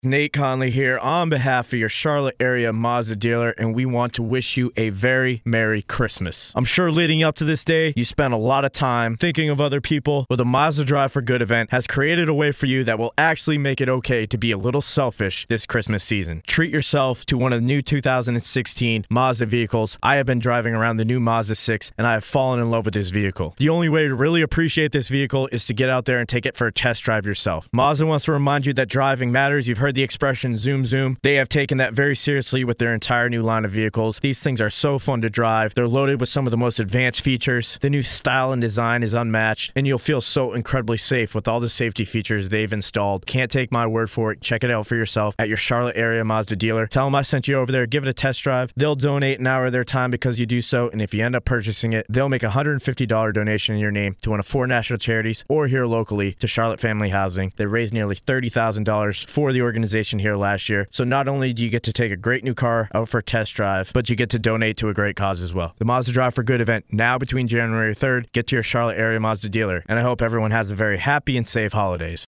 Nate Conley here on behalf of your Charlotte area Mazda dealer, and we want to wish you a very Merry Christmas. I'm sure leading up to this day, you spent a lot of time thinking of other people. Well, the Mazda Drive for Good event has created a way for you that will actually make it okay to be a little selfish this Christmas season. Treat yourself to one of the new 2016 Mazda vehicles. I have been driving around the new Mazda 6, and I have fallen in love with this vehicle. The only way to really appreciate this vehicle is to get out there and take it for a test drive yourself. Mazda wants to remind you that driving matters. You've heard the expression zoom zoom. They have taken that very seriously with their entire new line of vehicles. These things are so fun to drive. They're loaded with some of the most advanced features. The new style and design is unmatched, and you'll feel so incredibly safe with all the safety features they've installed. Can't take my word for it. Check it out for yourself at your Charlotte area Mazda dealer. Tell them I sent you over there. Give it a test drive. They'll donate an hour of their time because you do so, and if you end up purchasing it, they'll make a $150 donation in your name to one of 4 national charities or here locally to Charlotte Family Housing. They raised nearly $30,000 for the organization here last year. So not only do you get to take a great new car out for a test drive, but you get to donate to a great cause as well. The Mazda Drive for Good event now between January 3rd. Get to your Charlotte area Mazda dealer, and I hope everyone has a very happy and safe holidays.